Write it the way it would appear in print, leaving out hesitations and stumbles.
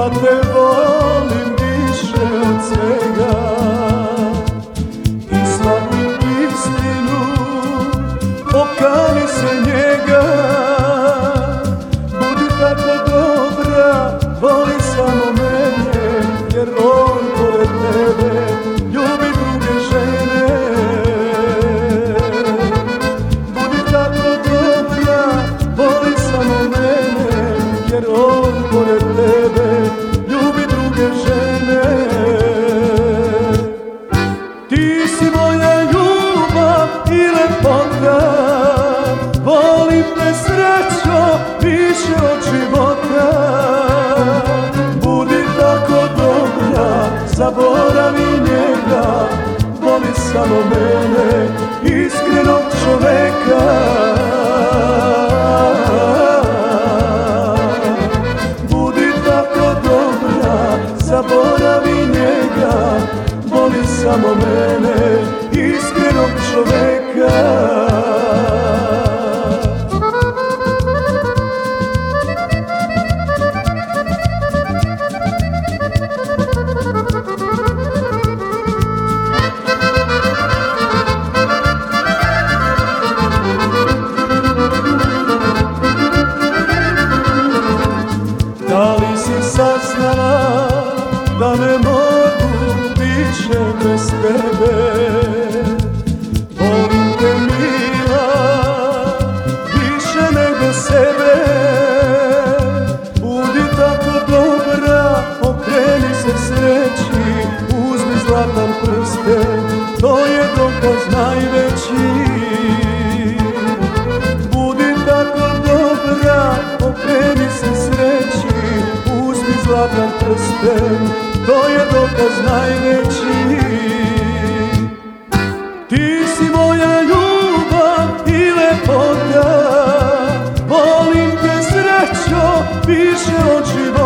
ja te volim više od svega i svaku istinu okani se njega. Budi tako dobra, voli samo mene, jer on pored tebe ljubi druge žene. Budi tako dobra, voli samo mene, jer on pored tebe ljubi druge žene. Ti si moja ljubav i lepota, volim te srećo više od života. Budi tako dobra, zaboravi njega, voli samo mene, iskrenog čoveka. Budi tako dobra, zaboravi njega, voli samo mene, iskrenog čoveka. Da li si saznala da ne mogu više bez tebe? Volim te mila, više nego sebe. Budi tako dobra, okreni se sreći, uzmi zlatan prsten, to je dokaz najveći. Budi tako dobra, okreni se sreći, uzmi zlatan prsten, to je dokaz najveći. Ti si moja ljubav i lepota, volim te srećo više od života.